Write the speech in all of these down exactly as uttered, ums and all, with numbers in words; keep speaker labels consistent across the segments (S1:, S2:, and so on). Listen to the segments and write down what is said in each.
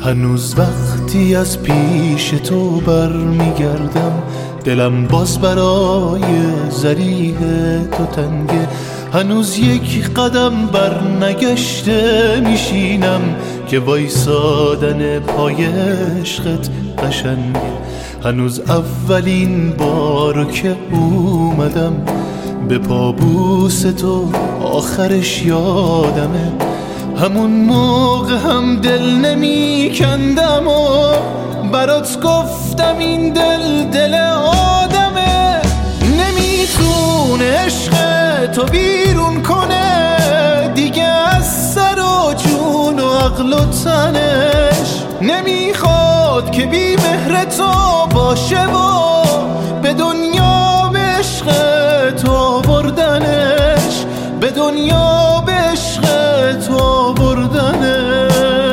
S1: هنوز وقتی از پیش تو بر میگردم دلم باز برای ذریح تو تنگه. هنوز یک قدم بر نگشته میشینم که وایسادن پای عشقت قشنگه. هنوز اولین بارو که اومدم به پابوس تو آخرش یادمه. همون موقع هم دل نمی کندم و برات گفتم این دل دل آدمه. نمیتونه عشق تو بیرون کنه دیگه از سر و جون و عقل و تنش. نمیخواد که بی مهر تو باشه و به دنیا به عشق تو بردنش، به دنیا به عشق تو بردنش.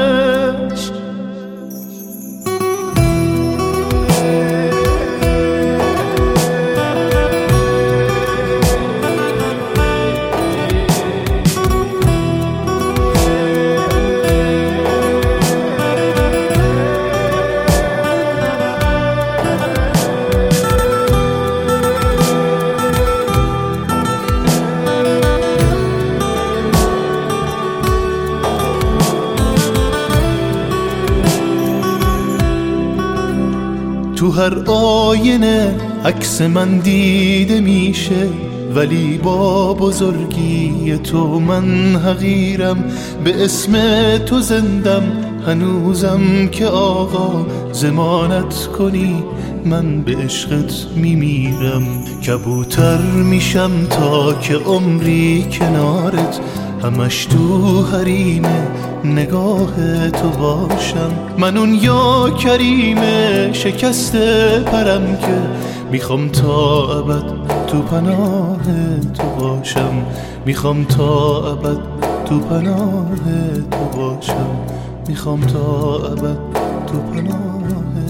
S1: تو هر آینه عکس من دیده میشه ولی با بزرگی تو من حقیرم. به اسم تو زندم هنوزم که آقا ضمانت کنی من به عشقت میمیرم. کبوتر میشم تا که عمری کنارت همش تو حریم نگاه تو باشم. من اون یا کریم شکسته پرم که میخوام تا ابد تو پناه تو باشم. میخوام تا ابد تو پناه تو باشم. میخوام تا ابد تو پناه